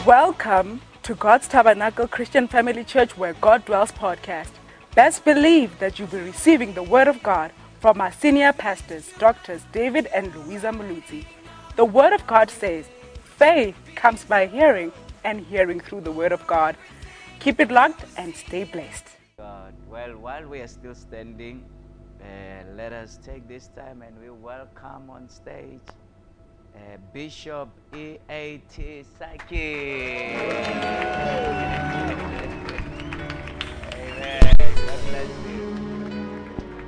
Welcome to God's Tabernacle Christian Family Church Where God Dwells podcast. Best believe that you'll be receiving the Word of God from our senior pastors, Doctors David and Louisa Maluzzi. The Word of God says, faith comes by hearing and hearing through the Word of God. Keep it locked and stay blessed. God. Well, while we are still standing, let us take this time and we welcome on stage Bishop E.A.T. Saki. Amen. God bless you.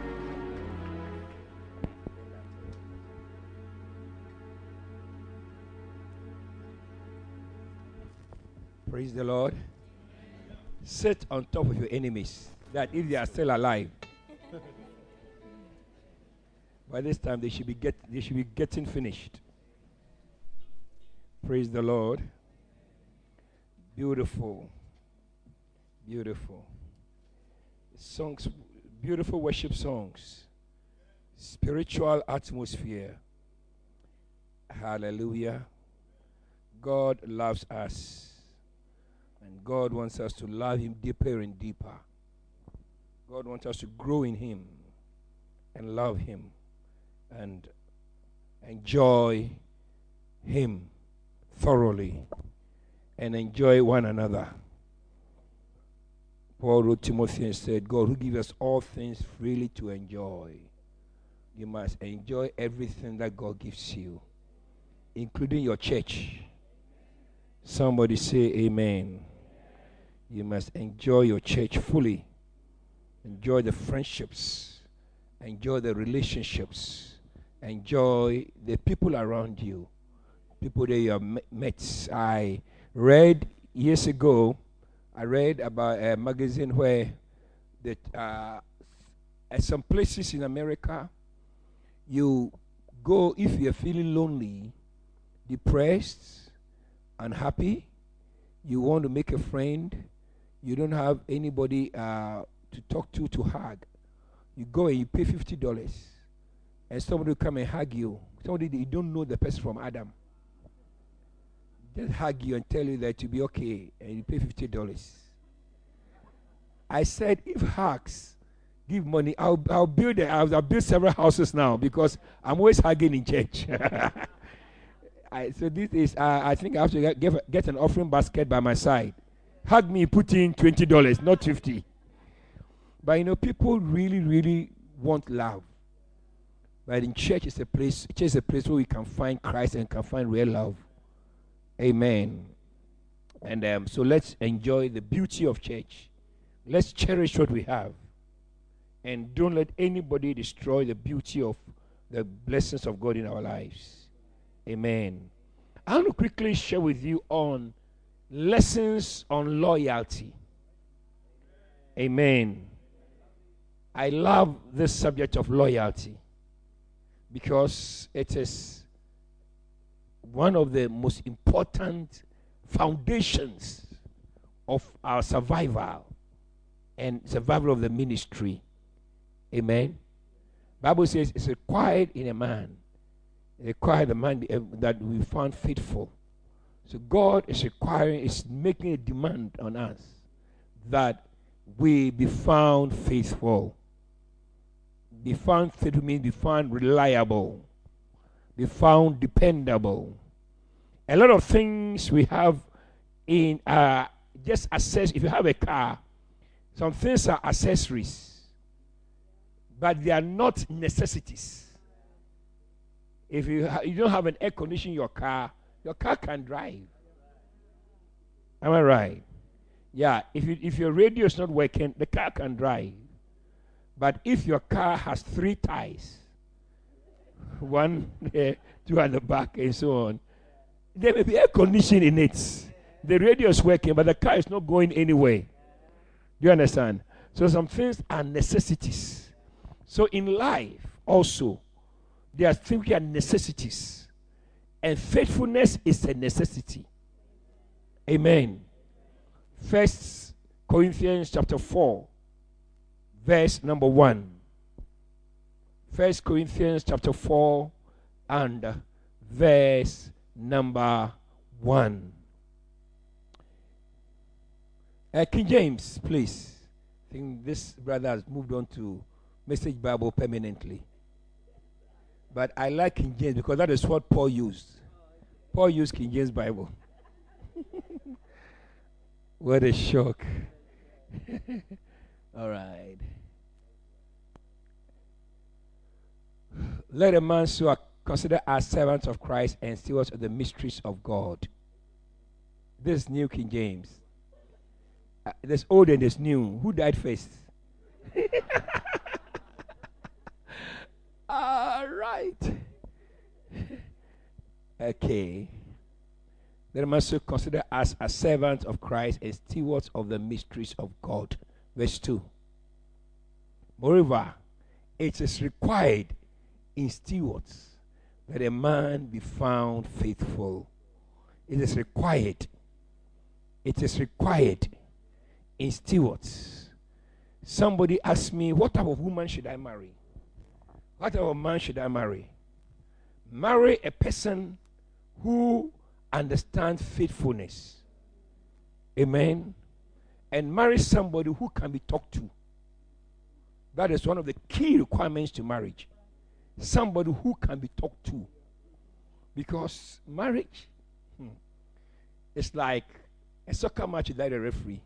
Praise the Lord. Sit on top of your enemies, that if they are still alive, by this time they should be getting finished. Praise the Lord. Beautiful. Beautiful. Songs, beautiful worship songs. Spiritual atmosphere. Hallelujah. God loves us. And God wants us to love Him deeper and deeper. God wants us to grow in Him and love Him and enjoy Him thoroughly and enjoy one another. Paul wrote Timothy and said, God who gives us all things freely to enjoy. You must enjoy everything that God gives you, including your church. Somebody say amen. You must enjoy your church fully. Enjoy the friendships. Enjoy the relationships. Enjoy the people around you. People that you have met. I read years ago, about a magazine where that at some places in America, you go if you're feeling lonely, depressed, unhappy, you want to make a friend, you don't have anybody to talk to hug. You go and you pay $50, and somebody will come and hug you. Somebody that you don't know the person from Adam. Just hug you and tell you that you'll be okay, and you pay $50. I said, if hugs give money, I'll build several houses now because I'm always hugging in church. So this is, I think I have to get an offering basket by my side. Hug me, put in $20, not $50. But people really, really want love. But in church is a place where we can find Christ and can find real love. Amen. And so let's enjoy the beauty of church. Let's cherish what we have. And don't let anybody destroy the beauty of the blessings of God in our lives. Amen. I want to quickly share with you on lessons on loyalty. Amen. I love this subject of loyalty because it is one of the most important foundations of our survival and survival of the ministry. Amen. Bible says it's required in a man. Required a man that we found faithful. So God is making a demand on us that we be found faithful. Be found faithful means be found reliable. Be found dependable. A lot of things we have in just access. If you have a car, some things are accessories, but they are not necessities. If you don't have an air conditioner in your car can drive. Am I right? Yeah. If your radio is not working, the car can drive. But if your car has 3 tires, one there, 2 at the back, and so on, there may be air conditioning in it. The radio is working, but the car is not going anywhere. Do you understand? So some things are necessities. So in life also, there are things that are necessities. And faithfulness is a necessity. Amen. 1 Corinthians chapter 4, verse number 1. 1 Corinthians chapter 4 and verse number 1. King James, please. I think this brother has moved on to Message Bible permanently. But I like King James because that is what Paul used. Paul used King James Bible. What a shock. All right. Let a man so consider as servants of Christ and stewards of the mysteries of God. This is New King James. There's old and there's new. Who died first? All right. Okay. Let a man so consider us as servants of Christ and stewards of the mysteries of God. Verse 2. Moreover, it is required in stewards that a man be found faithful. It is required. It is required in stewards. Somebody asked me, what type of woman should I marry? What type of man should I marry? Marry a person who understands faithfulness. Amen. And marry somebody who can be talked to. That is one of the key requirements to marriage. Somebody who can be talked to. Because marriage is like a soccer match without a referee.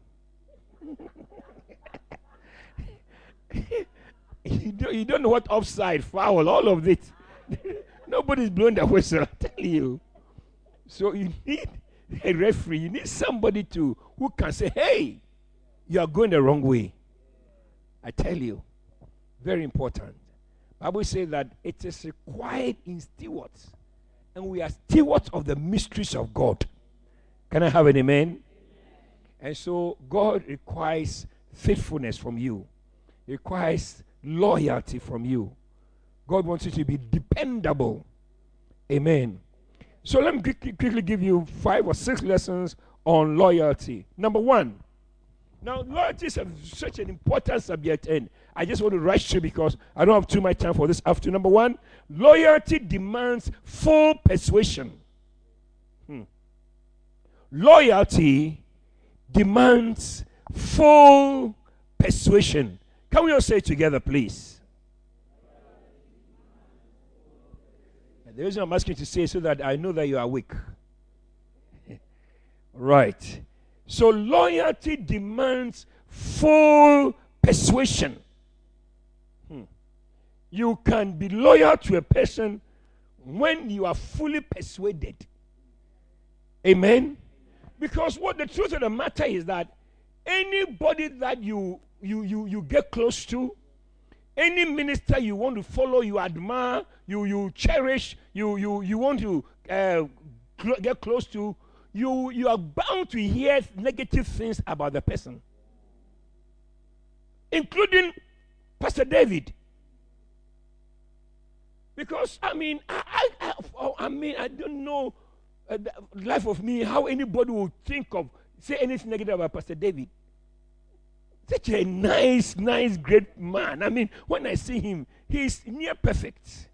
You don't know what offside, foul, all of it. Nobody's blowing the whistle, I tell you. So you need a referee. You need somebody who can say, hey, you are going the wrong way. I tell you. Very important. Bible says that it is required in stewards. And we are stewards of the mysteries of God. Can I have an amen? And so God requires faithfulness from you. He requires loyalty from you. God wants you to be dependable. Amen. So let me quickly give you 5 or 6 lessons on loyalty. Number 1. Now, loyalty is such an important subject, and I just want to rush through because I don't have too much time for this afternoon. Number 1, loyalty demands full persuasion. Loyalty demands full persuasion. Can we all say it together, please? And the reason I'm asking you to say so that I know that you are awake. Right. So loyalty demands full persuasion. You can be loyal to a person when you are fully persuaded. Amen? Because what the truth of the matter is that anybody that you get close to, any minister you want to follow, you admire, you cherish, you want to get close to, you are bound to hear negative things about the person, including Pastor David. Because I don't know the life of me how anybody would say anything negative about Pastor David. Such a nice, great man. I mean, when I see him, he's near perfect.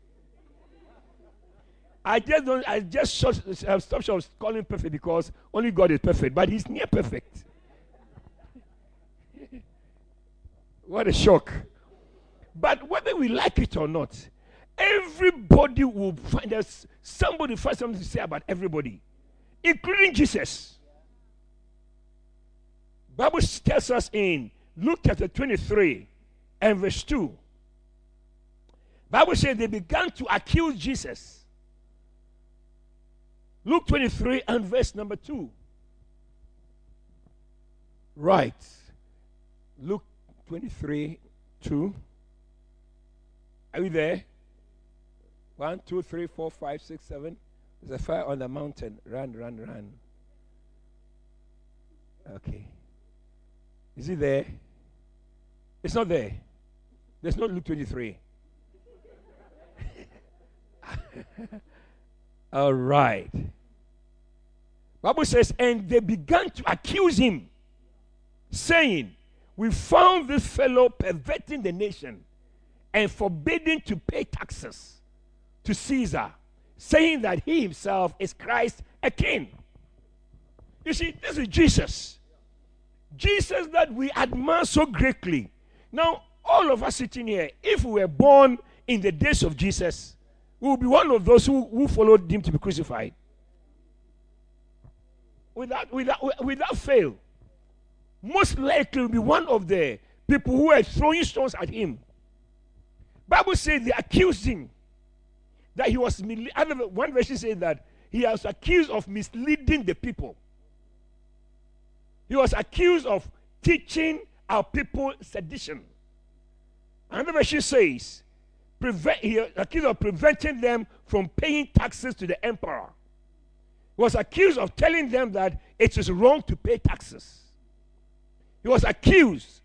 I just stop short of calling him perfect because only God is perfect, but he's near perfect. What a shock. But whether we like it or not, everybody will find us, somebody find something to say about everybody, including Jesus. Bible tells us in Luke chapter 23 and verse 2. Bible says they began to accuse Jesus. Luke 23 and verse number 2. Right. Luke 23, 2. Are you there? 1, 2, 3, 4, 5, 6, 7. There's a fire on the mountain. Run. Okay. Is it there? It's not there. There's no Luke 23. All right. Bible says, and they began to accuse him, saying, we found this fellow perverting the nation and forbidding to pay taxes to Caesar, saying that he himself is Christ, a king. You see, this is Jesus. Jesus that we admire so greatly. Now, all of us sitting here, if we were born in the days of Jesus, we will be one of those who followed him to be crucified. Without fail. Most likely will be one of the people who were throwing stones at him. Bible says they accused him that he was, one version says that he was accused of misleading the people. He was accused of teaching our people sedition. Another version says he was accused of preventing them from paying taxes to the emperor. He was accused of telling them that it is wrong to pay taxes. He was accused,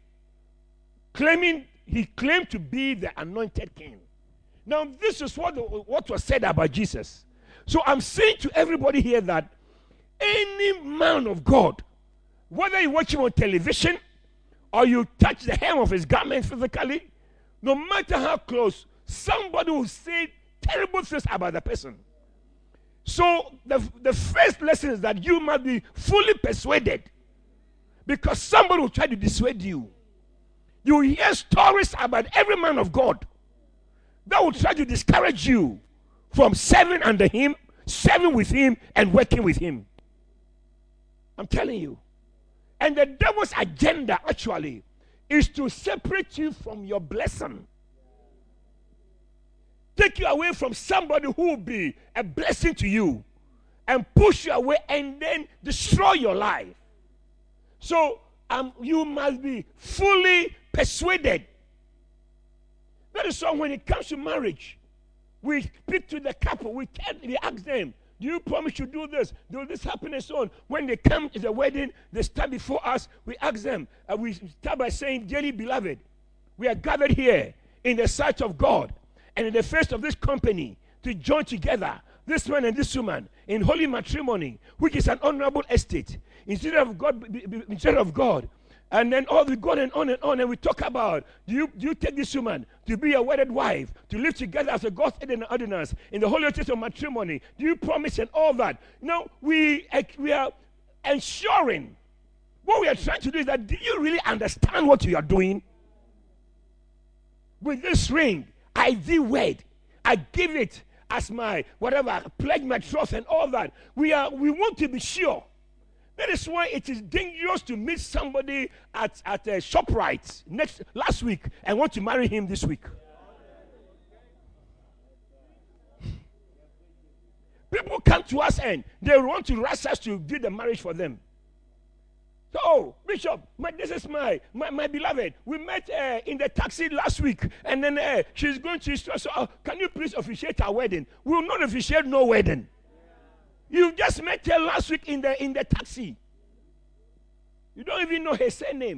he claimed to be the anointed king. Now, this is what was said about Jesus. So I'm saying to everybody here that any man of God, whether you watch him on television or you touch the hem of his garment physically, no matter how close, somebody will say terrible things about the person. So the first lesson is that you must be fully persuaded, because somebody will try to dissuade you. You will hear stories about every man of God that will try to discourage you from serving under him, serving with him, and working with him. I'm telling you. And the devil's agenda actually is to separate you from your blessing. Take you away from somebody who will be a blessing to you and push you away and then destroy your life. So you must be fully persuaded. That is why when it comes to marriage, we speak to the couple, we ask them, do you promise to do this? Will this happen and so on? When they come to the wedding, they stand before us, we ask them, we start by saying, dearly beloved, we are gathered here in the sight of God and in the face of this company to join together, this man and this woman, in holy matrimony, which is an honorable estate, instead of God. And then all we go on, and we talk about, do you take this woman to be your wedded wife, to live together as a God's ordinance in the holy church of matrimony? Do you promise and all that? Now, we are ensuring, what we are trying to do is that, do you really understand what you are doing? With this ring, I thee wed, I give it as my, whatever, pledge my trust and all that. We want to be sure. That is why it is dangerous to meet somebody at a ShopRite last week and want to marry him this week. People come to us and they want to rush us to do the marriage for them. So, oh, Bishop, this is my beloved. We met in the taxi last week, and then she's going to Israel. So, can you please officiate our wedding? We will not officiate no wedding. You just met her last week in the taxi. You don't even know her surname.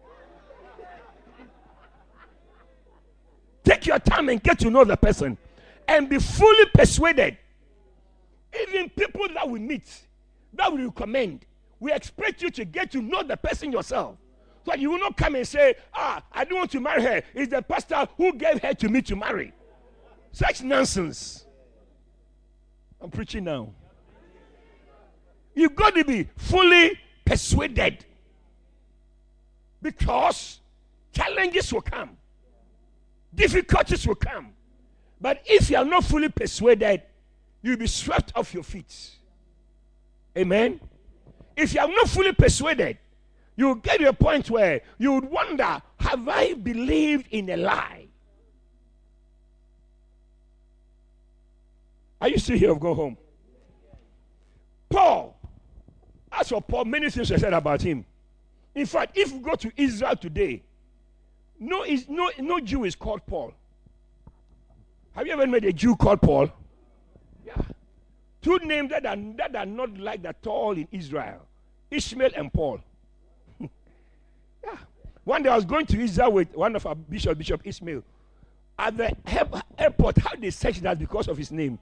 Take your time and get to know the person. And be fully persuaded. Even people that we meet, that we recommend, we expect you to get to know the person yourself. So that you will not come and say, I don't want to marry her. It's the pastor who gave her to me to marry. Such nonsense. I'm preaching now. You've got to be fully persuaded, because challenges will come, difficulties will come. But if you are not fully persuaded, you'll be swept off your feet. Amen. If you are not fully persuaded, you'll get to a point where you would wonder, have I believed in a lie? Are you still here or go home? Paul. As for Paul, many things are said about him. In fact, if you go to Israel today, no Jew is called Paul. Have you ever met a Jew called Paul? Yeah. Two names that are not liked at all in Israel: Ishmael and Paul. Yeah. One day I was going to Israel with one of our bishops, Bishop Ishmael. At the airport, how they searched that because of his name.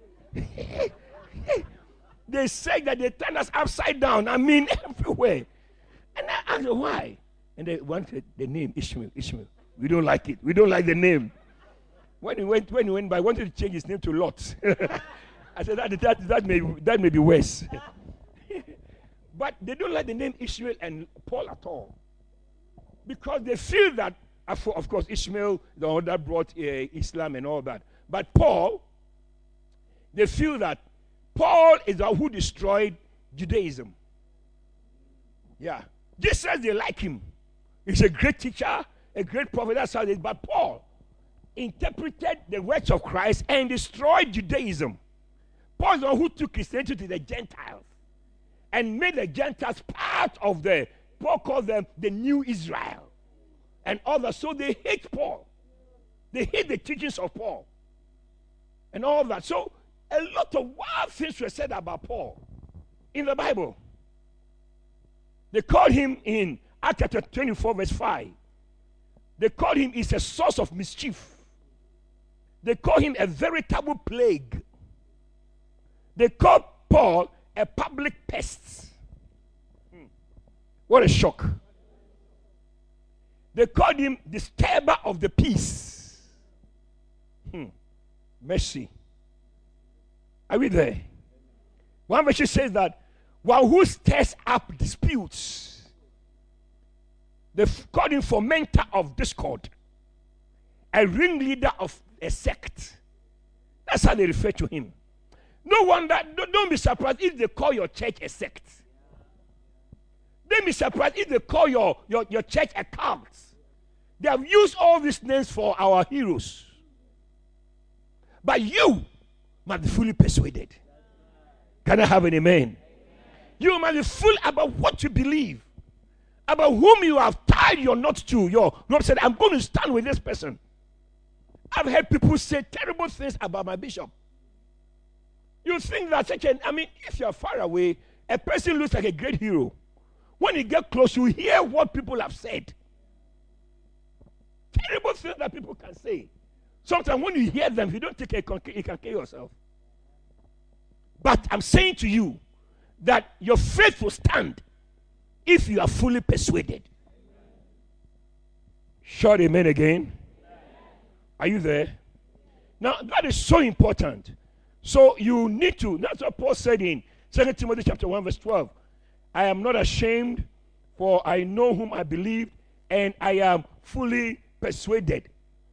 They said that they turned us upside down. I mean, everywhere. And I asked them why. And they wanted the name Ishmael. We don't like it. We don't like the name. When he went by, I wanted to change his name to Lot. I said that may be worse. But they don't like the name Ishmael and Paul at all. Because they feel that, of course, Ishmael, the one that brought Islam and all that. But Paul, they feel that Paul is the one who destroyed Judaism. Yeah. Jesus says they like him. He's a great teacher, a great prophet. That's how it is. But Paul interpreted the words of Christ and destroyed Judaism. Paul is the one who took Christianity to the Gentiles and made the Gentiles part of Paul called them the new Israel and others. So they hate Paul. They hate the teachings of Paul and all that. So a lot of wild things were said about Paul in the Bible. They called him in Acts chapter 24 verse 5. They called him is a source of mischief. They call him a veritable plague. They called Paul a public pest. What a shock. They called him disturber of the peace. Mercy. Are we there? One verse says that one who stirs up disputes. They called him fomenter of discord, a ringleader of a sect. That's how they refer to him. No wonder, don't be surprised if they call your church a sect. Don't be surprised if they call your church a cult. They have used all these names for our heroes. But you must be fully persuaded. Can I have an amen? You must be full about what you believe, about whom you have tied your knot to. You said, I'm going to stand with this person. I've heard people say terrible things about my bishop. You think that if you're far away, a person looks like a great hero. When you get close, you hear what people have said. Terrible things that people can say. Sometimes when you hear them, if you don't take it, you can kill yourself. But I'm saying to you that your faith will stand if you are fully persuaded. Shout amen again. Are you there? Now, that is so important. So you need to, that's what Paul said in 2 Timothy chapter 1 verse 12. I am not ashamed, for I know whom I believe, and I am fully persuaded.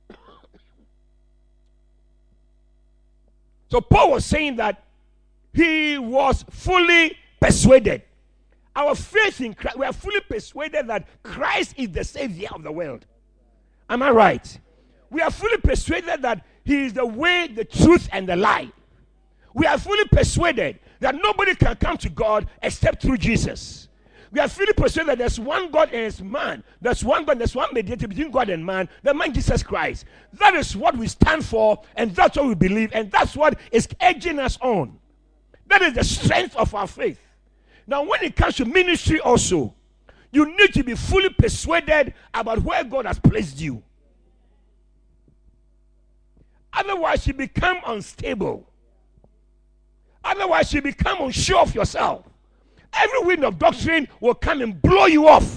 So Paul was saying that he was fully persuaded. Our faith in Christ, we are fully persuaded that Christ is the Savior of the world. Am I right? We are fully persuaded that He is the way, the truth, and the life. We are fully persuaded that nobody can come to God except through Jesus. We are fully persuaded that there's one God and it's man. There's one God, there's one mediator between God and man, the man Jesus Christ. That is what we stand for, and that's what we believe, and that's what is edging us on. That is the strength of our faith. Now, when it comes to ministry also, you need to be fully persuaded about where God has placed you. Otherwise, you become unstable. Otherwise, you become unsure of yourself. Every wind of doctrine will come and blow you off.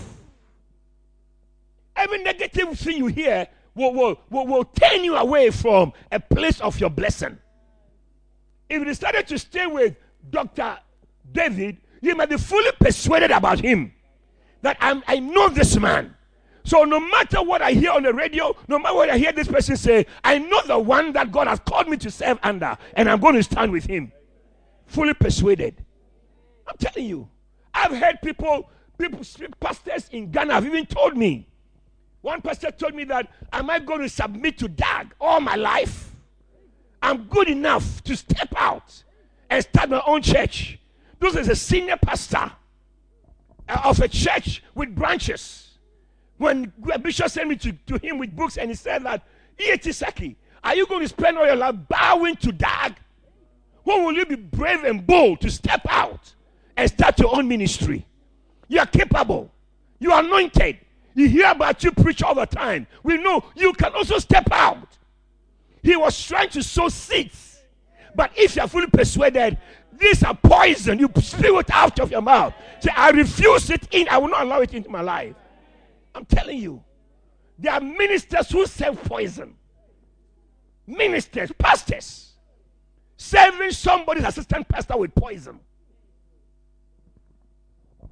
Every negative thing you hear will turn you away from a place of your blessing. If you decided to stay with Dr. David, you might be fully persuaded about him. That I know this man. So no matter what I hear on the radio, no matter what I hear this person say, I know the one that God has called me to serve under, and I'm going to stand with him. Fully persuaded. I'm telling you. I've heard people, pastors in Ghana have even told me. One pastor told me that, am I going to submit to DAG all my life? I'm good enough to step out and start my own church. This is a senior pastor of a church with branches. When Bishop sent me to him with books, and he said that, E.T. Saki, are you going to spend all your life bowing to DAG? When will you be brave and bold to step out and start your own ministry? You are capable. You are anointed. You hear about you preach all the time. We know you can also step out. He was trying to sow seeds. But if you are fully persuaded, these are poison. You spew it out of your mouth. Say, I refuse it in. I will not allow it into my life. I'm telling you. There are ministers who serve poison. Ministers, pastors. Serving somebody's assistant pastor with poison.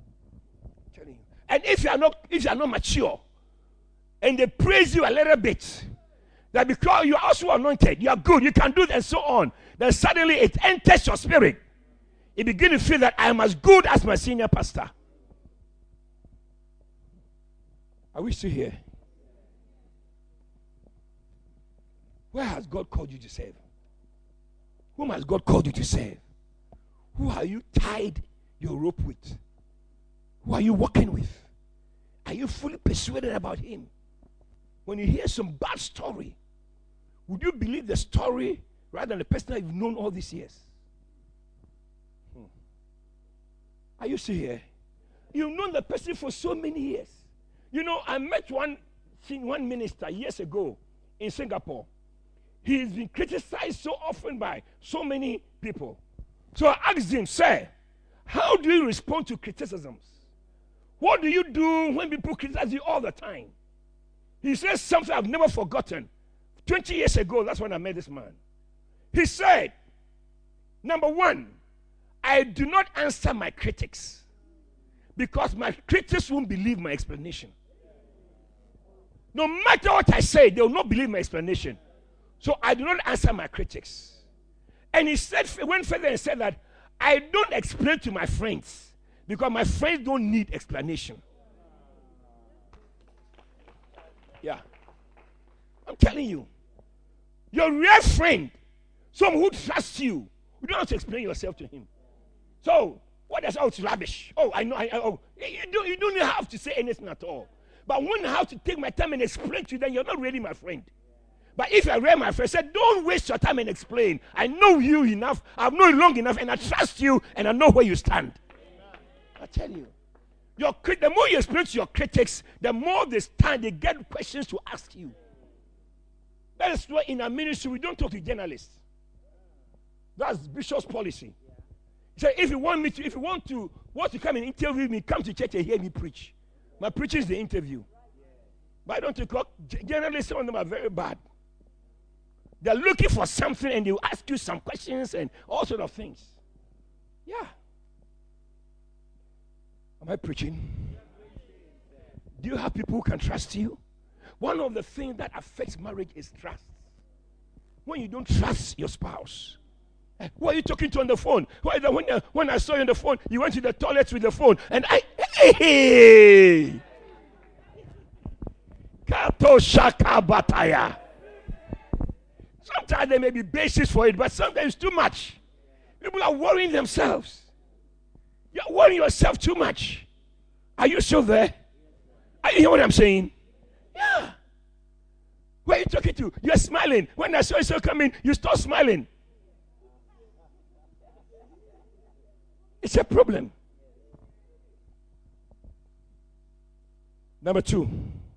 And if you are not mature, and they praise you a little bit, that because you are also anointed, you are good, you can do it, and so on, then suddenly it enters your spirit. You begin to feel that I am as good as my senior pastor. Are we still here? Where has God called you to serve? Whom has God called you to serve? Who are you tied your rope with? Who are you walking with? Are you fully persuaded about him? When you hear some bad story, would you believe the story rather than the person that you've known all these years? Are you still here? You've known the person for so many years. You know, I met one minister years ago in Singapore. He's been criticized so often by so many people. So I asked him, sir, how do you respond to criticisms? What do you do when people criticize you all the time? He says something I've never forgotten. 20 years ago, that's when I met this man. He said, number one, I do not answer my critics because my critics won't believe my explanation. No matter what I say, they will not believe my explanation. So I do not answer my critics. And he said, went further and said that I don't explain to my friends because my friends don't need explanation. Yeah. I'm telling you. Your real friend, someone who trusts you, you don't have to explain yourself to him. So, what does, oh, it's rubbish. Oh, I know. You don't have to say anything at all. But when I have to take my time and explain to you, then you're not really my friend. But if you're really my friend, say, don't waste your time and explain. I know you enough. I've known you long enough, and I trust you, and I know where you stand. I tell you. The more you explain to your critics, the more they stand, they get questions to ask you. That is why in our ministry, we don't talk to journalists. That's Bishop's policy. He said, if you want to come and interview me, come to church and hear me preach. My preaching is the interview. But I don't think journalists, some of them are very bad. They're looking for something and they'll ask you some questions and all sorts of things. Yeah. Am I preaching? Do you have people who can trust you? One of the things that affects marriage is trust. When you don't trust your spouse. Who are you talking to on the phone? When I saw you on the phone, you went to the toilet with the phone, and hey! Kato shaka bataya. Sometimes there may be basis for it, but sometimes it's too much. People are worrying themselves. You're worrying yourself too much. Are you still there? Are you hearing what I'm saying? Yeah. Who are you talking to? You're smiling. When I saw you coming, you stop smiling. It's a problem. Number 2.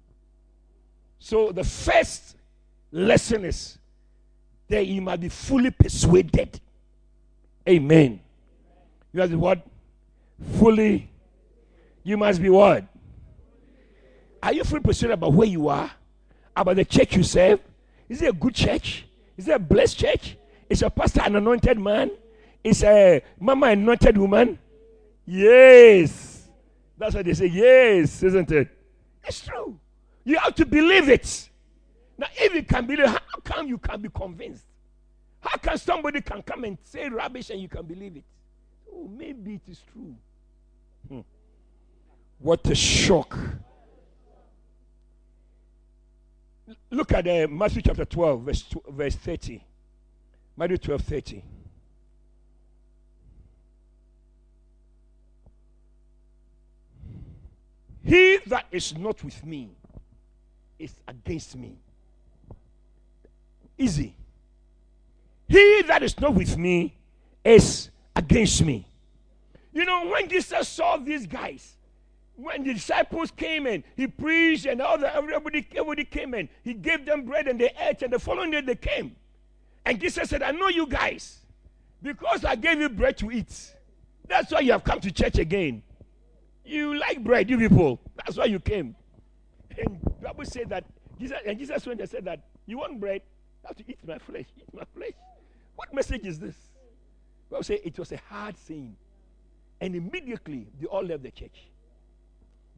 So the first lesson is that you must be fully persuaded. Amen. You must be what? Fully. You must be what? Are you fully persuaded about where you are? About the church you serve? Is it a good church? Is it a blessed church? Is your pastor an anointed man? Is a mama an anointed woman? Yes. That's what they say. Yes, isn't it? It's true. You have to believe it. Now, if you can believe, how come you can be convinced? How can somebody can come and say rubbish and you can believe it? Oh, maybe it is true. What a shock. Look at Matthew chapter 12, verse 30. Matthew 12, 30. He that is not with me is against me. Easy. He that is not with me is against me. You know, when Jesus saw these guys, when the disciples came in, he preached and everybody came in. He gave them bread and they ate, and the following day they came. And Jesus said, I know you guys because I gave you bread to eat. That's why you have come to church again. You like bread, you people. That's why you came. And the Bible said that Jesus went and said that you want bread, you have to eat my flesh. Eat my flesh. What message is this? The Bible said it was a hard saying. And immediately they all left the church.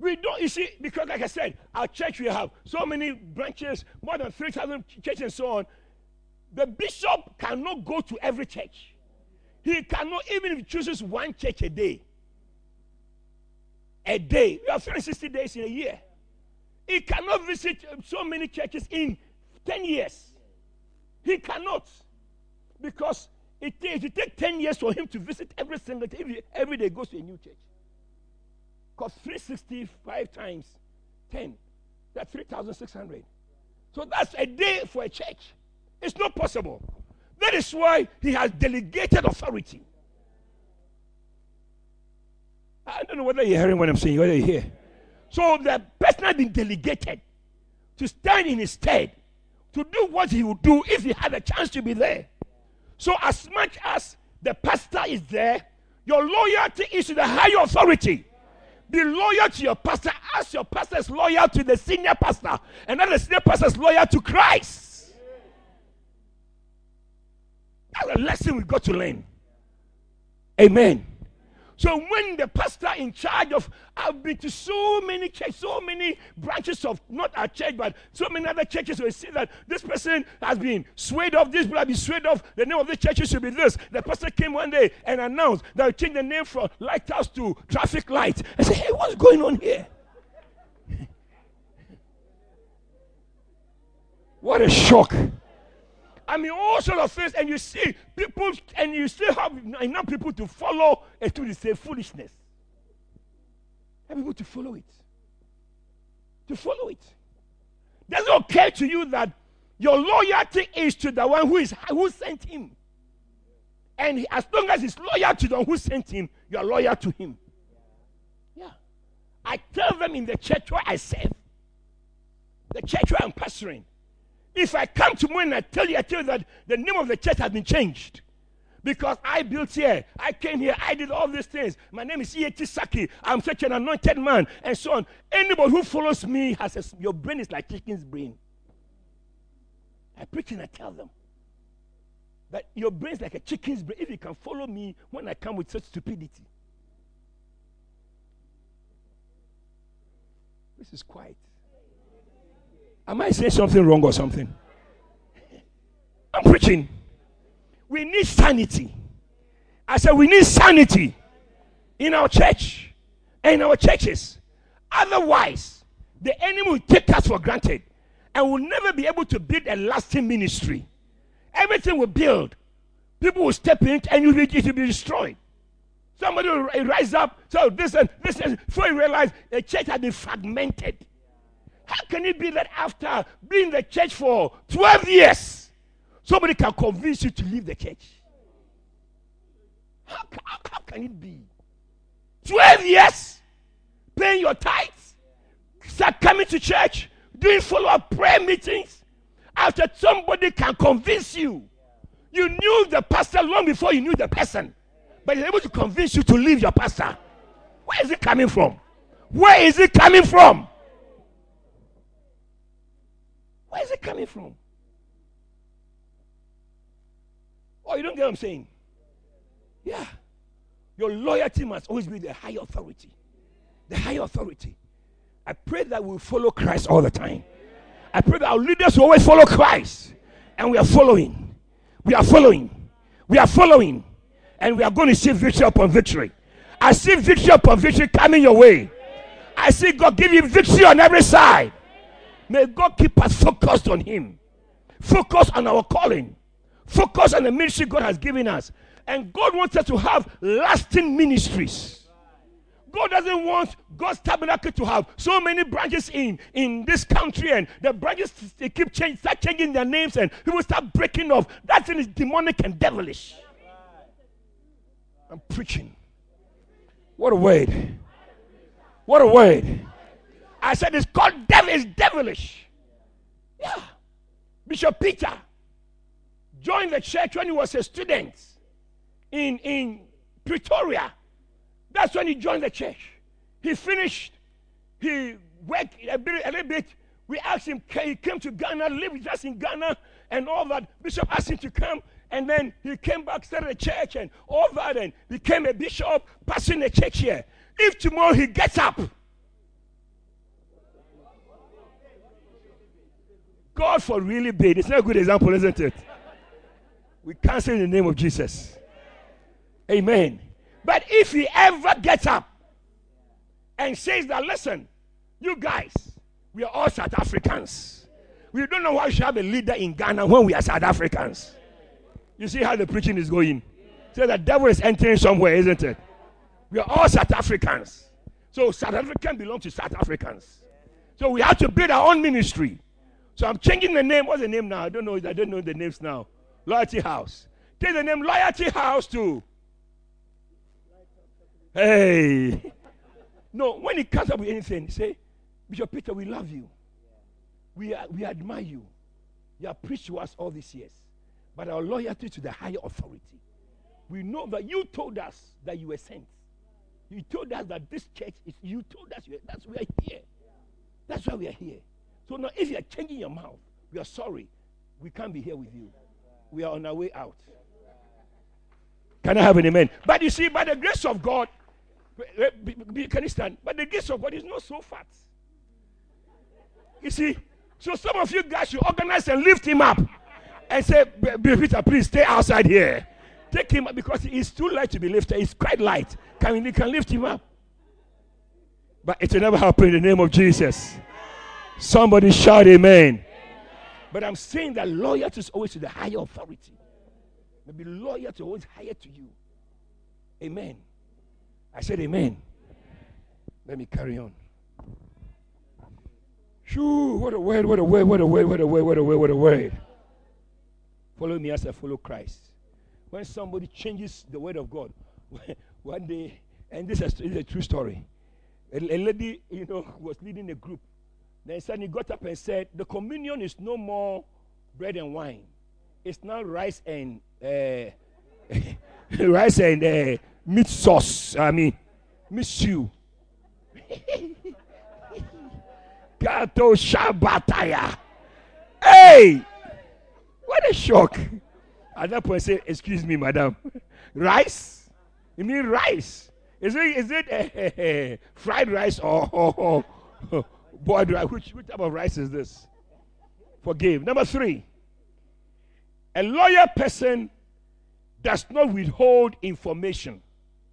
We don't, you see, because like I said, our church, we have so many branches, more than 3,000 churches and so on. The bishop cannot go to every church. He cannot, even if he chooses one church a day. A day. We have 360 days in a year. He cannot visit so many churches in 10 years. He cannot. Because it takes 10 years for him to visit every single day. Every day he goes to a new church. Because 365 times 10, that's 3,600. So that's a day for a church. It's not possible. That is why he has delegated authority. I don't know whether you're hearing what I'm saying, whether you hear. So the person has been delegated to stand in his stead, to do what he would do if he had a chance to be there. So as much as the pastor is there, your loyalty is to the higher authority. Be loyal to your pastor as your pastor is loyal to the senior pastor, and then the senior pastor is loyal to Christ. That's a lesson we've got to learn. Amen. So when the pastor in charge of, I've been to so many churches, so many branches of, not our church, but so many other churches, we see that this person has been swayed off, this people have been swayed off, the name of the church should be this. The pastor came one day and announced that we change the name from lighthouse to traffic light. I said, hey, what's going on here? What a shock. I mean, all sorts of things, and you see people, and you still have enough people to follow and to say foolishness. Have people to follow it. To follow it. Does it occur to you that your loyalty is to the one who sent him? And as long as he's loyal to the one who sent him, you are loyal to him. Yeah. I tell them in the church where I serve, the church where I'm pastoring, if I come tomorrow and I tell you that the name of the church has been changed because I built here, I came here, I did all these things. My name is E.A.T. Saki. I'm such an anointed man, and so on. Anybody who follows me has your brain is like chicken's brain. I preach and I tell them that your brain is like a chicken's brain if you can follow me when I come with such stupidity. This is quiet. Am I saying something wrong or something? I'm preaching. We need sanity. I said we need sanity in our church and in our churches. Otherwise, the enemy will take us for granted and will never be able to build a lasting ministry. Everything will build. People will step in and it will be destroyed. Somebody will rise up. So this and before you realize the church has been fragmented. How can it be that after being in the church for 12 years, somebody can convince you to leave the church? How can it be? 12 years, paying your tithes, start coming to church, doing follow-up prayer meetings, after somebody can convince you. You knew the pastor long before you knew the person, but he's able to convince you to leave your pastor. Where is it coming from? Where is it coming from? Where is it coming from? Oh, you don't get what I'm saying? Yeah. Your loyalty must always be the high authority. The high authority. I pray that we'll follow Christ all the time. I pray that our leaders will always follow Christ. And we are following. We are following. We are following. And we are going to see victory upon victory. I see victory upon victory coming your way. I see God give you victory on every side. May God keep us focused on Him. Focus on our calling. Focus on the ministry God has given us. And God wants us to have lasting ministries. God doesn't want God's tabernacle to have so many branches in this country, and the branches they start changing their names, and people start breaking off. That thing is demonic and devilish. I'm preaching. What a word. What a word. I said it's called it's devilish. Yeah. Bishop Peter joined the church when he was a student in Pretoria. That's when he joined the church. He finished. He worked a little bit. We asked him, he came to Ghana, lived with us in Ghana and all that. Bishop asked him to come, and then he came back, started a church and all that, and became a bishop, pastoring the church here. If tomorrow he gets up God for really big. It's not a good example, isn't it? We cancel in the name of Jesus. Amen. But if he ever gets up and says that, listen, you guys, we are all South Africans. We don't know why we should have a leader in Ghana when we are South Africans. You see how the preaching is going? So the devil is entering somewhere, isn't it? We are all South Africans. So South Africans belong to South Africans. So we have to build our own ministry. So I'm changing the name. What's the name now? I don't know the names now. Loyalty House. Take the name Loyalty House too. Hey. No, when it comes up with anything, say, Bishop Peter, we love you. We admire you. You have preached to us all these years. But our loyalty to the higher authority. We know that you told us that you were sent. You told us that this church is, you told us that's why we are here. That's why we are here. So now if you are changing your mouth, we are sorry. We can't be here with you. We are on our way out. Can I have an amen? But you see, by the grace of God, can you stand? But the grace of God is not so fat. You see, so some of you guys should organize and lift him up and say, Peter, please stay outside here. Take him up because he's too light to be lifted. He's quite light. You can lift him up. But it will never happen in the name of Jesus. Somebody shout amen. But I'm saying that loyalty is always to the higher authority. Maybe loyalty always higher to you. Amen. I said amen. Let me carry on. Shoo, what a word, what a word, what a word, what a word, what a word, what a word. Follow me as I follow Christ. When somebody changes the word of God, one day, and this is a true story. A lady, was leading a group. Then suddenly got up and said, the communion is no more bread and wine. It's now rice and meat sauce. Meat stew. Kato Shabataya. Hey! What a shock. At that point, I said, excuse me, madam. Rice? You mean rice? Is it fried rice or boiled rice? Which type of rice is this? Forgive. Number 3. A loyal person does not withhold information.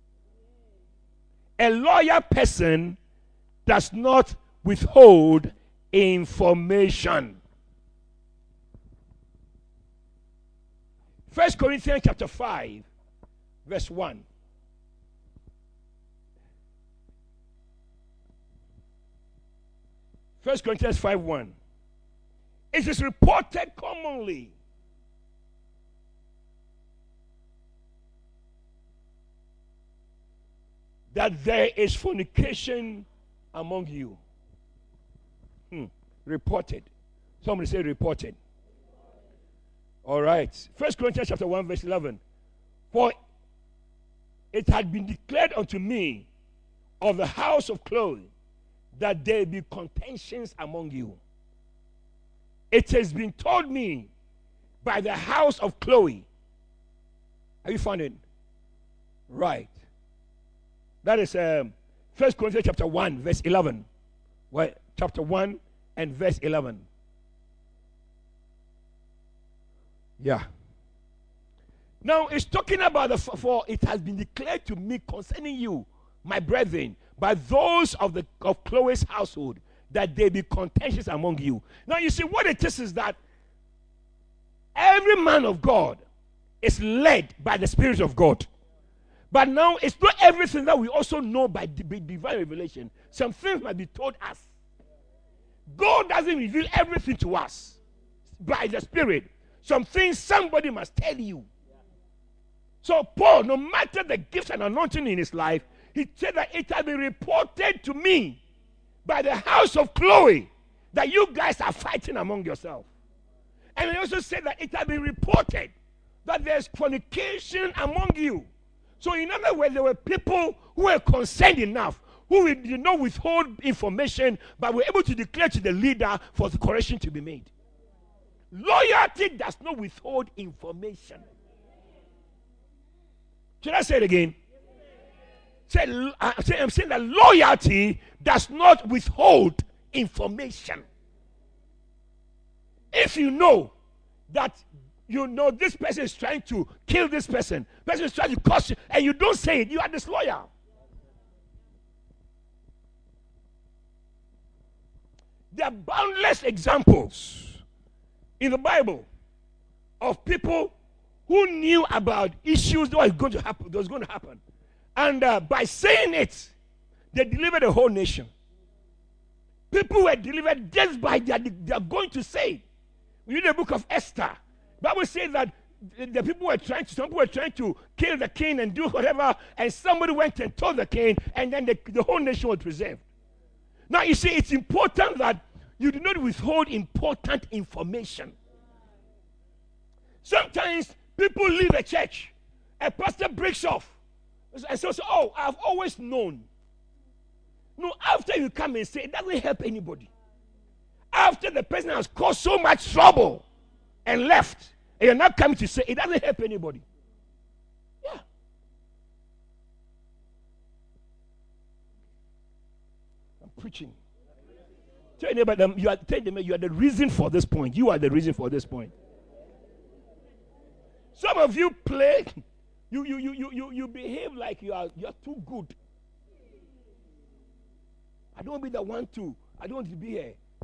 A loyal person does not withhold information. 1 Corinthians chapter 5, verse 1. First Corinthians 5:1. It is reported commonly that there is fornication among you. Reported. Somebody say reported. All right. 1 Corinthians chapter 1, verse 11. For it had been declared unto me of the house of Chloe that there be contentions among you. It has been told me by the house of Chloe. Have you found it? Right. That is 1 Corinthians chapter 1, verse 11. Well, chapter 1 and verse 11. Yeah. Now it's talking about for it has been declared to me concerning you, my brethren, by those of Chloe's household, that there be contentions among you. Now you see what it is that every man of God is led by the Spirit of God. But now it's not everything that we also know by divine revelation. Some things might be told us. God doesn't reveal everything to us by the Spirit. Some things somebody must tell you. So Paul, no matter the gifts and anointing in his life, he said that it has been reported to me by the house of Chloe that you guys are fighting among yourselves. And he also said that it has been reported that there's fornication among you. So in other words, there were people who were concerned enough, who did not withhold information, but were able to declare to the leader for the correction to be made. Loyalty does not withhold information. Should I say it again? I'm saying that loyalty does not withhold information. if you know that this person is trying to kill this person is trying to cause you, and you don't say it, you are disloyal. There are boundless examples in the Bible of people who knew about issues that was going to happen. And by saying it, they delivered the whole nation. People were delivered just by they are going to say. We read the book of Esther. The Bible says that some people were trying to kill the king and do whatever, and somebody went and told the king, and then the whole nation was preserved. Now, you see, it's important that you do not withhold important information. Sometimes people leave a church, a pastor breaks off, and says, "Oh, I've always known." No, after you come and say, it doesn't help anybody. After the person has caused so much trouble and left, and you're not coming to say, it doesn't help anybody. Yeah. I'm preaching. Tell your neighbor, you are the reason for this point. You are the reason for this point. Some of you play, you behave like you are too good. I don't want to be the one to. I don't want to be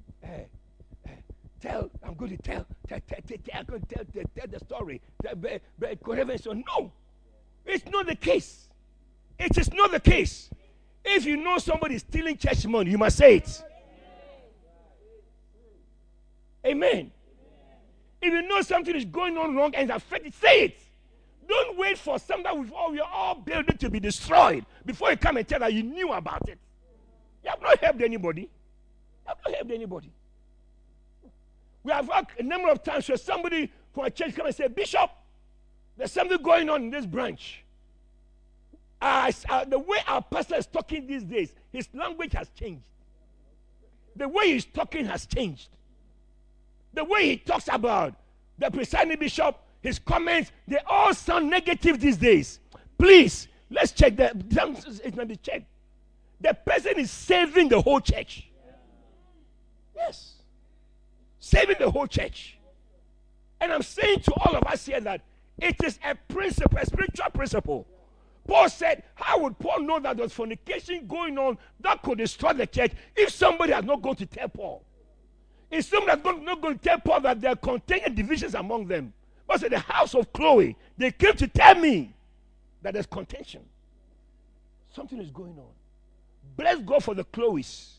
I'm going to tell the story. So no, it's not the case. It is not the case. If you know somebody is stealing church money, you must say it. Amen. If you know something is going on wrong and it's affected, say it. Don't wait for something that we are all building to be destroyed before you come and tell that you knew about it. You have not helped anybody. You have not helped anybody. We have a number of times where somebody from a church come and say, "Bishop, there's something going on in this branch." The way our pastor is talking these days, his language has changed. The way he's talking has changed. The way he talks about the presiding bishop, his comments, they all sound negative these days. Please, let's check that. It's not the check. The person is saving the whole church. Yes. Saving the whole church. And I'm saying to all of us here that it is a principle, a spiritual principle. Paul said, how would Paul know that there's fornication going on that could destroy the church if somebody has not gone to tell Paul? If somebody has not going to tell Paul that there are contending divisions among them. But in the house of Chloe, they came to tell me that there's contention. Something is going on. Bless God for the Chloes.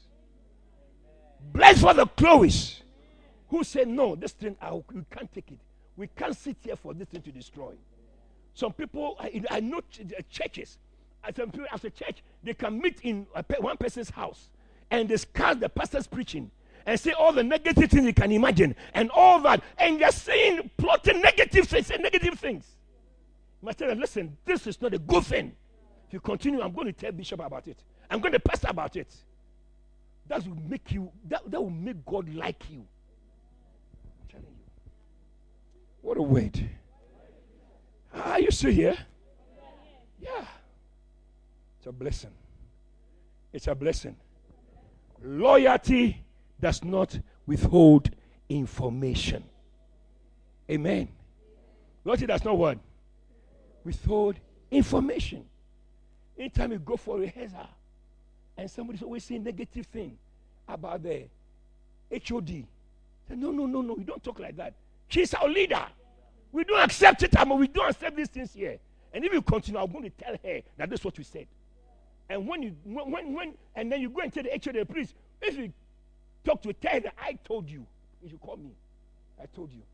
Bless for the Chloes who said, "No, this thing, we can't take it. We can't sit here for this thing to destroy." Some people, I know churches, some people after church, they can meet in one person's house and discuss the pastor's preaching and say all the negative things you can imagine and all that, and they're saying, plotting negative things, saying negative things. You must tell them, "Listen, this is not a good thing. If you continue, I'm going to tell Bishop about it. I'm going to pastor about it." That will make you, that will make God like you. I'm telling you. What a word. Are you still here? Yeah. It's a blessing. It's a blessing. Loyalty does not withhold information. Amen. Loyalty does not what? Withhold information. Anytime you go for a rehearsal and somebody's always saying negative thing about the HOD, say, no, you don't talk like that. She's our leader. We don't accept it, we don't accept these things here. And if you continue, I'm going to tell her that this is what we said. And when and then you go and tell the HOD, "Please, if you talk to her that I told you, you should call me. I told you."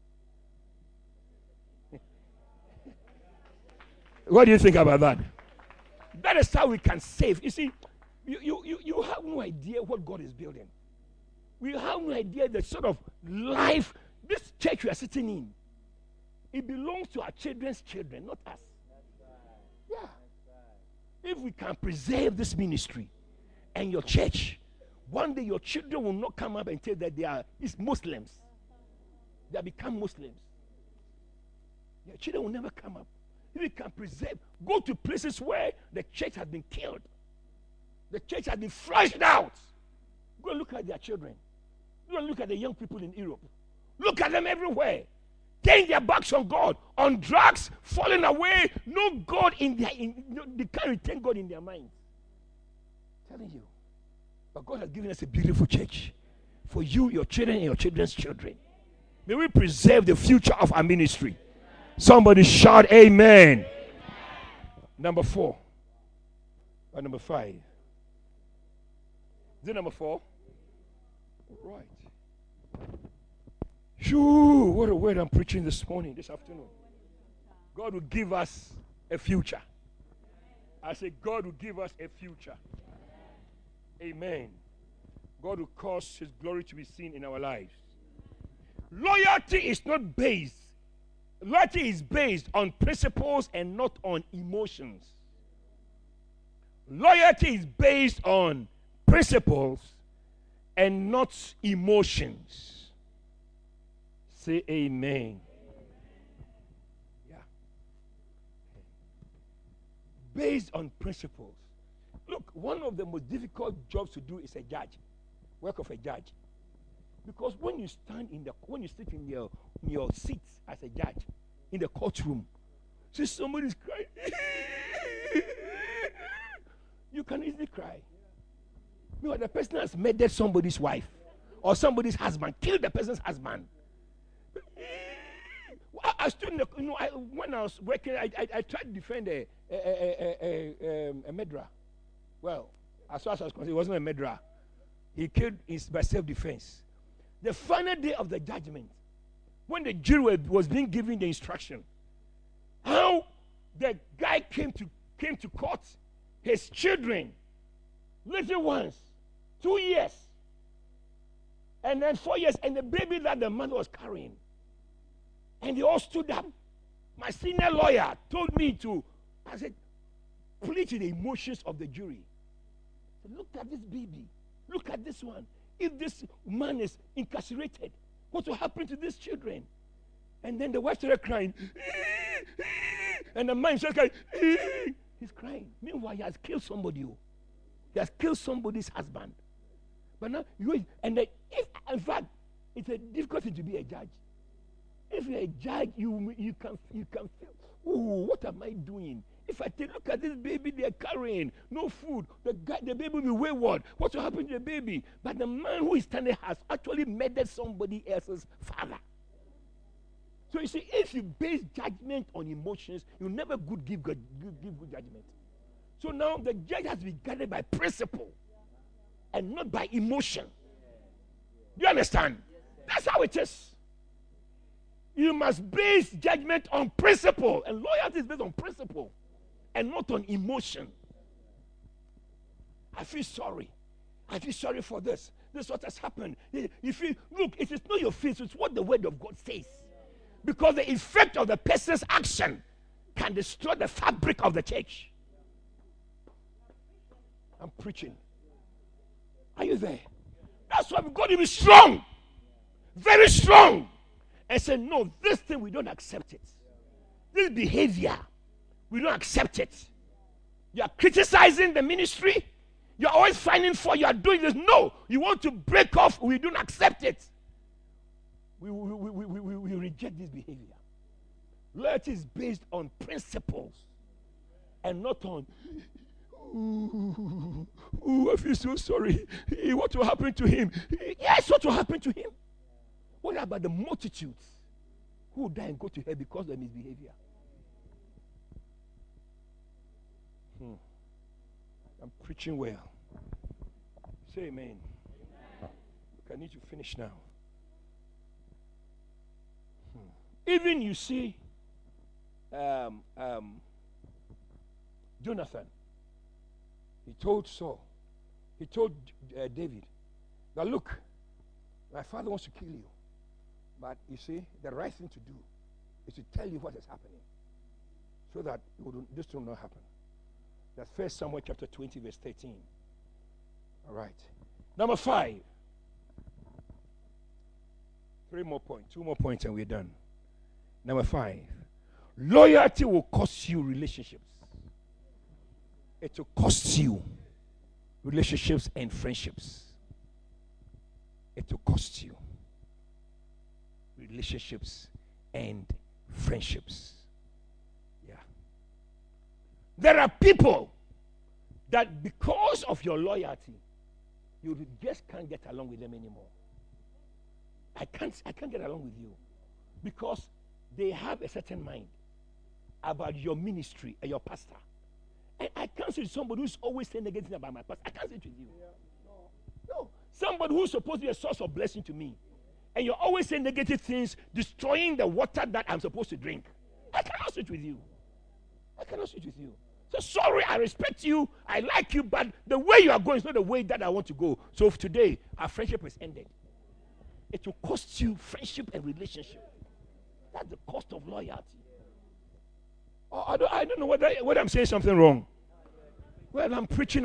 What do you think about that? That is how we can save. You see, you have no idea what God is building. We have no idea the sort of life this church we are sitting in. It belongs to our children's children, not us. Yeah. If we can preserve this ministry and your church, one day your children will not come up and tell that they are Muslims. They have become Muslims. Your children will never come up. If we can preserve, go to places where the church has been killed. The church has been flushed out. Go and look at their children. Go and look at the young people in Europe. Look at them everywhere. Turning their backs on God, on drugs, falling away. No God in their, they can't retain God in their minds. I'm telling you. But God has given us a beautiful church for you, your children, and your children's children. May we preserve the future of our ministry. Somebody shout amen. Number 4. Or number 5. Is it number 4? Right. Shoo, what a word I'm preaching this afternoon. God will give us a future. I say God will give us a future. Amen. God will cause His glory to be seen in our lives. Loyalty is based on principles and not on emotions. Loyalty is based on principles and not emotions. Say amen. Yeah. Based on principles. Look, one of the most difficult jobs to do is a judge. Work of a judge. Because when you sit in your seat as a judge in the courtroom, see somebody's crying. You can easily cry. Meanwhile, the person has murdered somebody's wife or somebody's husband, killed the person's husband. I stood in the, when I was working, I tried to defend a murderer. Well, as far as I was concerned, it wasn't a murderer. He killed by self-defense. The final day of the judgment, when the jury was being given the instruction, how the guy came to court, his children, little ones, 2 years, and then 4 years, and the baby that the mother was carrying. And they all stood up. My senior lawyer told me I said, plead to the emotions of the jury. Said, look at this baby. Look at this one. If this man is incarcerated, what will happen to these children? And then the wife started crying. And the man started crying. He's crying. Meanwhile, he has killed somebody. He has killed somebody's husband. But now, in fact, it's a difficult thing to be a judge. If you're a judge, you can feel, oh, what am I doing? If I take, look at this baby they're carrying, no food, the baby will be wayward. What will happen to the baby? But the man who is standing has actually murdered somebody else's father. So you see, if you base judgment on emotions, you never give good judgment. So now the judge has to be guided by principle and not by emotion. Do you understand? That's how it is. You must base judgment on principle, and loyalty is based on principle and not on emotion. I feel sorry. I feel sorry for this. This is what has happened. If you look, it is not your face, it's what the word of God says. Because the effect of the person's action can destroy the fabric of the church. I'm preaching. Are you there? That's why we've got to be strong. Very strong. And say, no, this thing, we don't accept it. This behavior, we don't accept it. You are criticizing the ministry. You're always finding fault. You are doing this. No, you want to break off. We don't accept it. We reject this behavior. Loyalty is based on principles and not on, I feel so sorry. What will happen to him? Yes, what will happen to him? What about the multitudes who will die and go to hell because of misbehavior? I'm preaching well. Say amen. Look, I need to finish now. Even you see Jonathan, he told David, now look, my father wants to kill you. But you see, the right thing to do is to tell you what is happening so that this will not happen. That's 1 Samuel chapter 20, verse 13. All right. Number 5. 2 more points, and we're done. Number 5. Loyalty will cost you relationships. It will cost you relationships and friendships. It will cost you relationships and friendships. Yeah. There are people that because of your loyalty, you just can't get along with them anymore. I can't get along with you because they have a certain mind about your ministry and your pastor. And I can't say somebody who's always saying negative things about my pastor. I can't say it with you. No. Somebody who's supposed to be a source of blessing to me, and you're always saying negative things, destroying the water that I'm supposed to drink. I cannot sit with you. So sorry, I respect you, I like you, but the way you are going is not the way that I want to go. So today, our friendship has ended. It will cost you friendship and relationship. That's the cost of loyalty. Oh, I don't know whether I'm saying something wrong. Well, I'm preaching.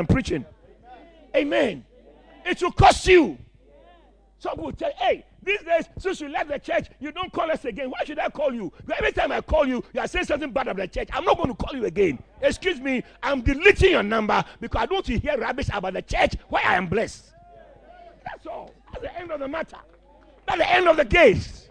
Amen. It will cost you. Some will tell, hey, these days, since you left the church, you don't call us again. Why should I call you? Every time I call you, you are saying something bad about the church. I'm not going to call you again. Excuse me, I'm deleting your number because I don't want to hear rubbish about the church where I am blessed. That's all. That's the end of the matter. That's the end of the case.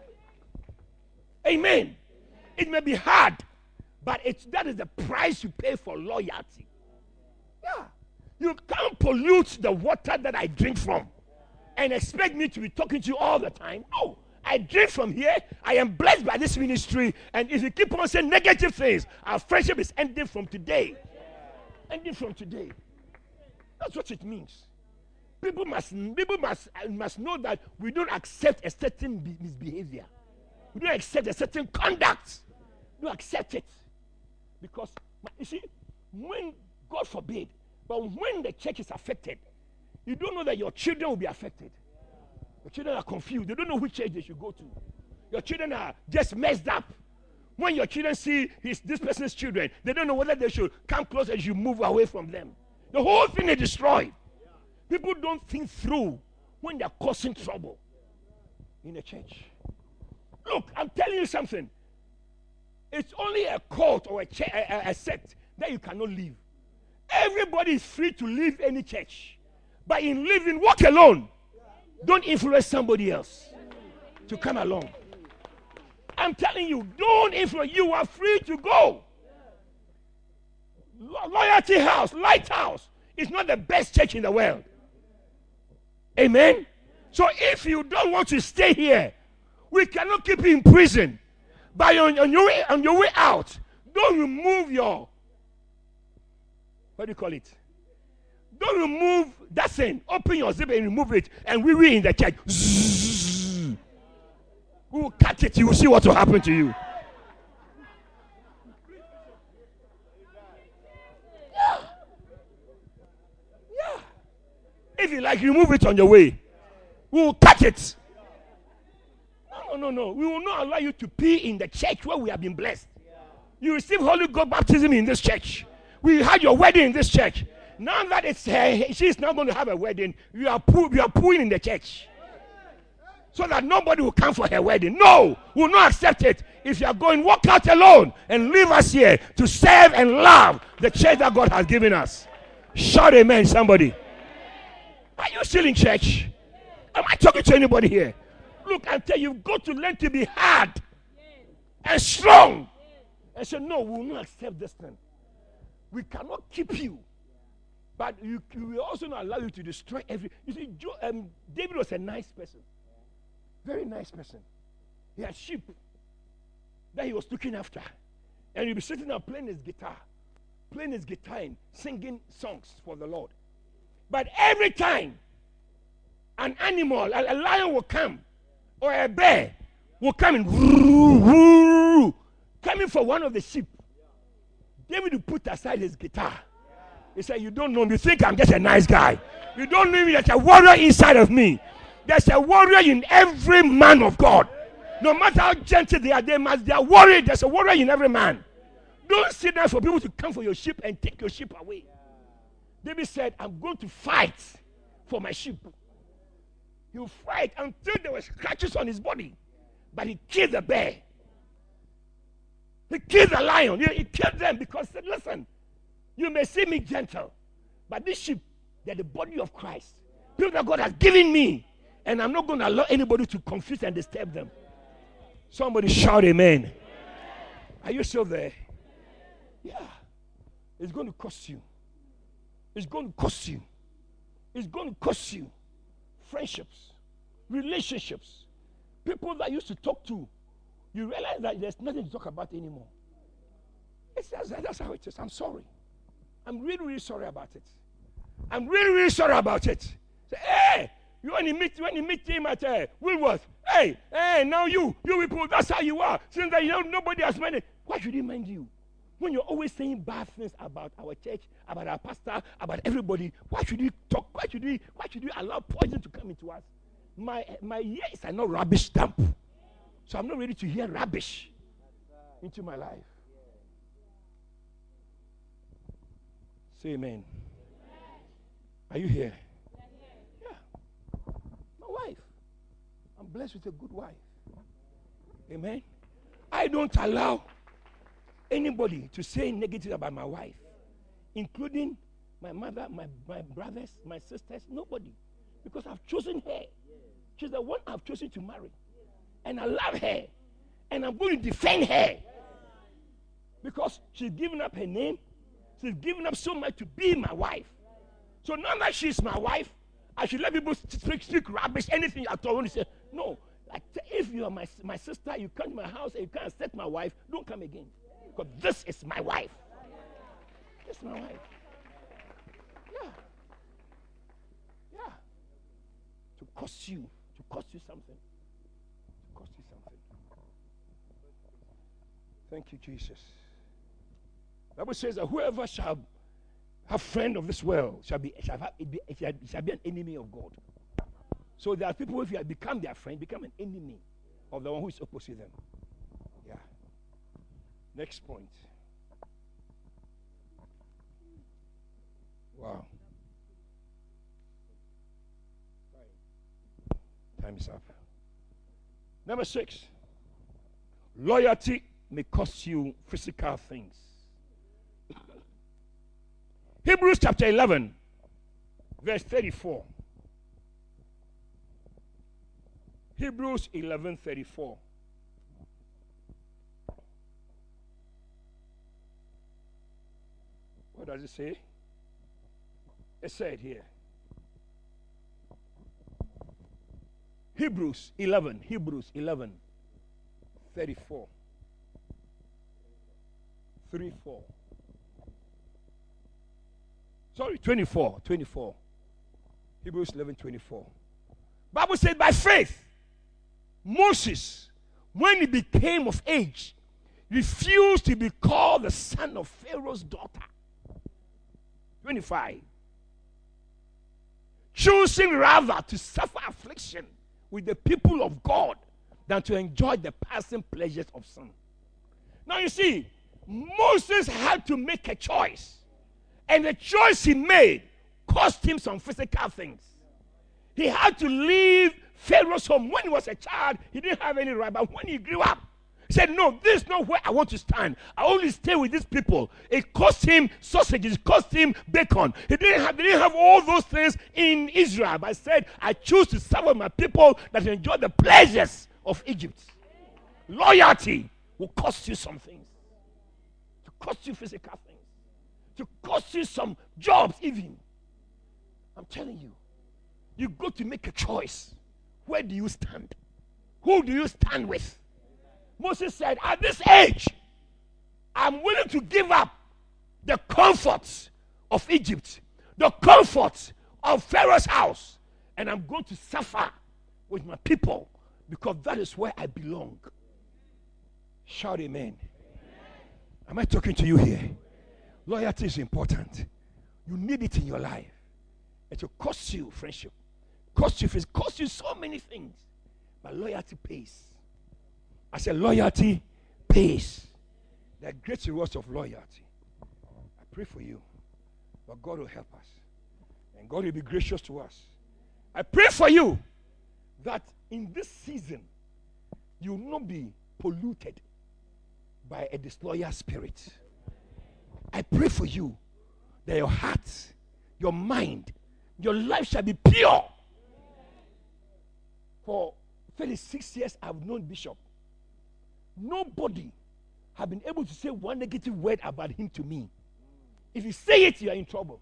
Amen. It may be hard, but that is the price you pay for loyalty. Yeah. You can't pollute the water that I drink from and expect me to be talking to you all the time. No. I drink from here. I am blessed by this ministry. And if you keep on saying negative things, our friendship is ending from today. Ending from today. That's what it means. People must know that we don't accept a certain misbehavior. We don't accept a certain conduct. We don't accept it. Because, you see, when, God forbid, but when the church is affected, you don't know that your children will be affected. Your children are confused. They don't know which church they should go to. Your children are just messed up. When your children see this person's children, they don't know whether they should come close and you move away from them. The whole thing is destroyed. People don't think through when they're causing trouble in the church. Look, I'm telling you something. It's only a cult or a sect that you cannot leave. Everybody is free to leave any church. But in living, walk alone. Don't influence somebody else to come along. I'm telling you, don't influence. You are free to go. Loyalty House, Lighthouse, is not the best church in the world. Amen? So if you don't want to stay here, we cannot keep you in prison. But on your way out, don't remove your, what do you call it? Don't remove that thing. Open your zip and remove it. And we in the church. Zzz. We will cut it. You will see what will happen to you. Yeah. If you like, remove it on your way. We will cut it. No. We will not allow you to pee in the church where we have been blessed. You receive Holy Ghost baptism in this church. We had your wedding in this church. Now that she's not going to have a wedding, you are pooing in the church. So that nobody will come for her wedding. No, we will not accept it. If you are going, walk out alone and leave us here to serve and love the church that God has given us. Shout amen, somebody. Are you still in church? Am I talking to anybody here? Look, I tell you, you've got to learn to be hard and strong. And say, no, we will not accept this thing. We cannot keep you. But we will also not allow you to destroy every. You see, David was a nice person. Very nice person. He had sheep that he was looking after. And he'd be sitting there playing his guitar and singing songs for the Lord. But every time an animal, a lion will come, or a bear will come and coming for one of the sheep, David would put aside his guitar. He said, you don't know me. You think I'm just a nice guy. You don't know me. There's a warrior inside of me. There's a warrior in every man of God. No matter how gentle they are warrior. There's a warrior in every man. Don't sit down for people to come for your sheep and take your sheep away. David said, I'm going to fight for my sheep. He will fight until there were scratches on his body. But he killed the bear. He killed the lion. He killed them because he said, listen, you may see me gentle, but these sheep, they're the body of Christ. People that God has given me. And I'm not going to allow anybody to confuse and disturb them. Somebody shout amen. Are you still there? Yeah. It's going to cost you. It's going to cost you. It's going to cost you. Friendships, relationships, people that used to talk to. You realize that there's nothing to talk about anymore. That's how it is. I'm sorry. I'm really, really sorry about it. I'm really, really sorry about it. Say, hey, when you meet him at Woolworth, hey, now you people, that's how you are. Since that nobody has minded. Why should he mind you? When you're always saying bad things about our church, about our pastor, about everybody, why should you talk? Why should you allow poison to come into us? My ears are not rubbish stamp. So I'm not ready to hear rubbish into my life. Say amen. Are you here? Yeah. My wife. I'm blessed with a good wife. Amen. I don't allow anybody to say negative about my wife, including my mother, my brothers, my sisters, nobody. Because I've chosen her. She's the one I've chosen to marry. And I love her. And I'm going to defend her. Because she's given up her name. She's given up so much to be my wife. So now that she's my wife, I should let people speak rubbish, anything at all. When you say, no, like, if you are my sister, you come to my house and you can't accept my wife, don't come again. Because this is my wife. This is my wife. Yeah. Yeah. To cost you something. To cost you something. Thank you, Jesus. The Bible says that whoever shall have friend of this world shall be an enemy of God. So there are people, if you have become their friend, become an enemy of the one who is opposite them. Yeah. Next point. Wow. Time is up. Number 6. Loyalty may cost you physical things. Hebrews chapter 11, verse 34. Hebrews 11:34. What does it say? It said here. Hebrews 11, 34. 3:4. Sorry, 24. Hebrews 11:24. Bible said, by faith, Moses, when he became of age, refused to be called the son of Pharaoh's daughter. 25. Choosing rather to suffer affliction with the people of God than to enjoy the passing pleasures of sin. Now you see, Moses had to make a choice. And the choice he made cost him some physical things. He had to leave Pharaoh's home. When he was a child, he didn't have any right. But when he grew up, he said, no, this is not where I want to stand. I only stay with these people. It cost him sausages. It cost him bacon. They didn't have all those things in Israel. But he said, I choose to serve my people that enjoy the pleasures of Egypt. Loyalty will cost you some things. To cost you physical things. To cost you some jobs even. I'm telling you. You've got to make a choice. Where do you stand? Who do you stand with? Moses said, at this age, I'm willing to give up the comforts of Egypt, the comforts of Pharaoh's house, and I'm going to suffer with my people because that is where I belong. Shout amen. Am I talking to you here? Loyalty is important. You need it in your life. It will cost you friendship. It costs you so many things. But loyalty pays. I said loyalty pays. There are great rewards of loyalty. I pray for you. But God will help us. And God will be gracious to us. I pray for you that in this season, you will not be polluted by a disloyal spirit. I pray for you that your heart, your mind, your life shall be pure. For 36 years I've known Bishop. Nobody have been able to say one negative word about him to me. If you say it, you are in trouble.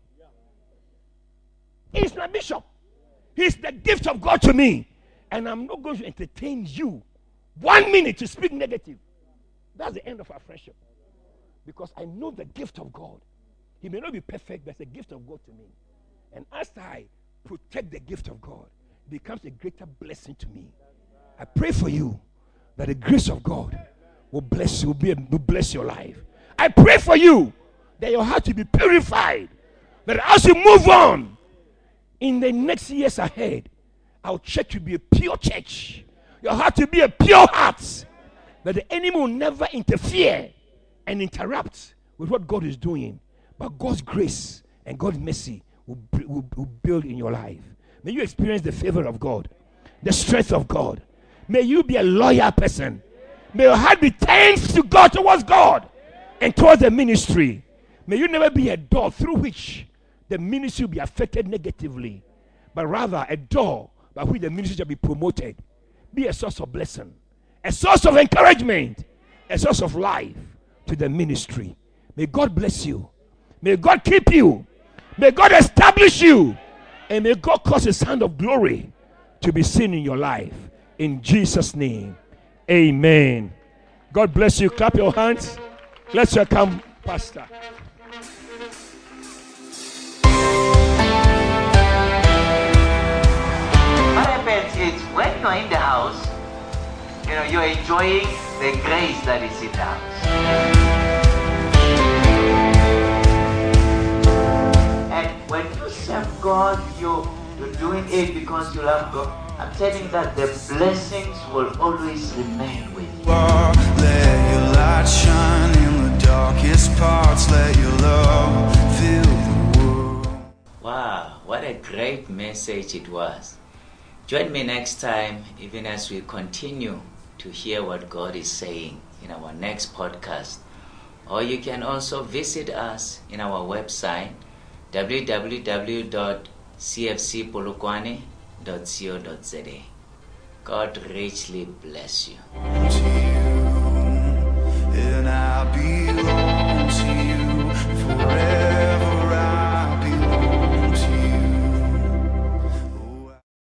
He's my bishop. He's the gift of God to me. And I'm not going to entertain you 1 minute to speak negative. That's the end of our friendship. Because I know the gift of God. He may not be perfect, but it's a gift of God to me. And as I protect the gift of God, it becomes a greater blessing to me. I pray for you that the grace of God will bless you, will bless your life. I pray for you that your heart will be purified. That as you move on, in the next years ahead, our church will be a pure church. Your heart will be a pure heart. That the enemy will never interfere and interrupt with what God is doing. But God's grace and God's mercy will build in your life. May you experience the favor of God, the strength of God. May you be a loyal person. May your heart be turned to God, towards God, and towards the ministry. May you never be a door through which the ministry will be affected negatively, but rather a door by which the ministry shall be promoted. Be a source of blessing, a source of encouragement, a source of life to the ministry. May God bless you. May God keep you. May God establish you. And may God cause His hand of glory to be seen in your life. In Jesus' name, amen. God bless you. Clap your hands. Let's welcome Pastor. What happens is when you're in the house, you're enjoying the grace that is in the house. And when you serve God, you're doing it because you love God. I'm telling you that the blessings will always remain with you. Let your light shine in the darkest parts. Let your love fill the world. Wow, what a great message it was. Join me next time, even as we continue to hear what God is saying in our next podcast. Or you can also visit us in our website, www.cfcpolokwane.co.za. God richly bless you. To you, and I belong to you forever.